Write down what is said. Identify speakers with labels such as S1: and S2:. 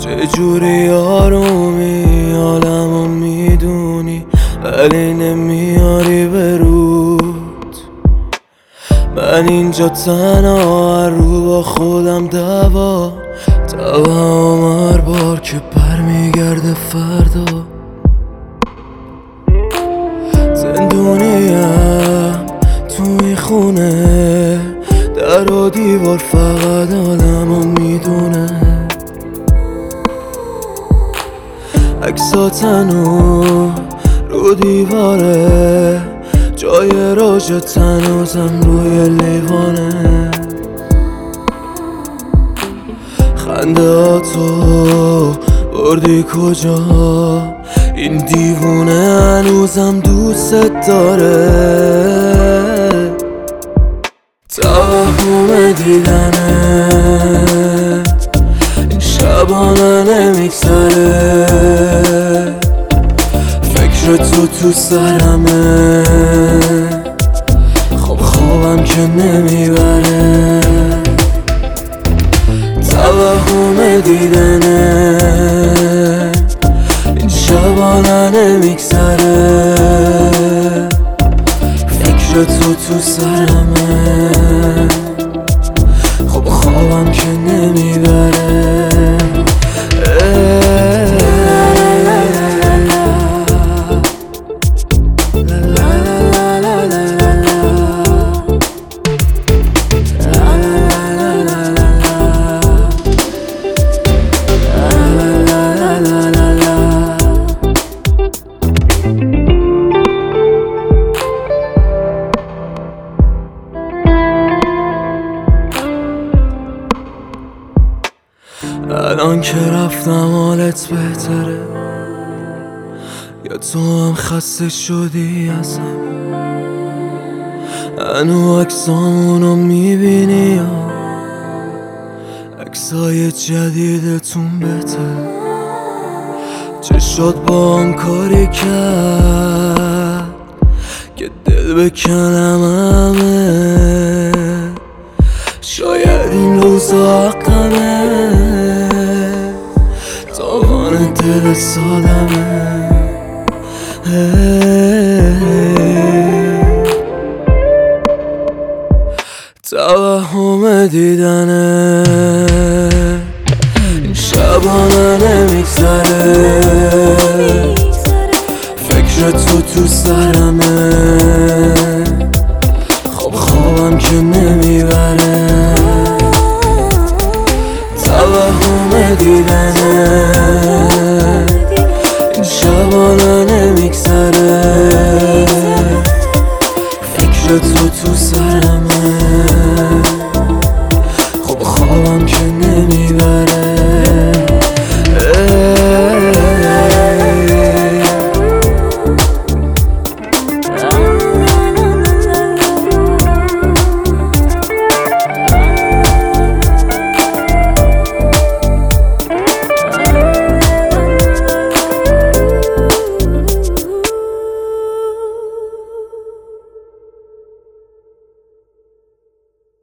S1: چجوری آرومی حالمو میدونی ولی نمیاری برود. من اینجا تنها رو با خودم دوا هر بار که برمیگرده فردا. زندونیم توی خونه، در و دیوار فقط آدمو میدونه. عکساتنو رو دیواره، جای راجت هنوزم روی لیوانه. خندهاتو بردی کجا؟ این دیوونه هنوزم دوست داره. توهم دیدنت این شبانه نمیگذره، فکر تو سرمه، خب خوابم که نمیبره. توهم دیدنت این شبانه نمیگذره، فکر تو سرمه، خب خوابم که نمیبره. الان که رفتم حالت بهتره یا تو هم خسته شدی ازم؟ هنو عکسامونو میبینی یا عکسای جدیدتون بهتر؟ چه شد با هم کاری کرد که دل بکنم همه؟ شاید این روزا حقمه، تاوان دل سادمه. توهم دیدنه این شبانه نمیگذره، فکر تو سرمه،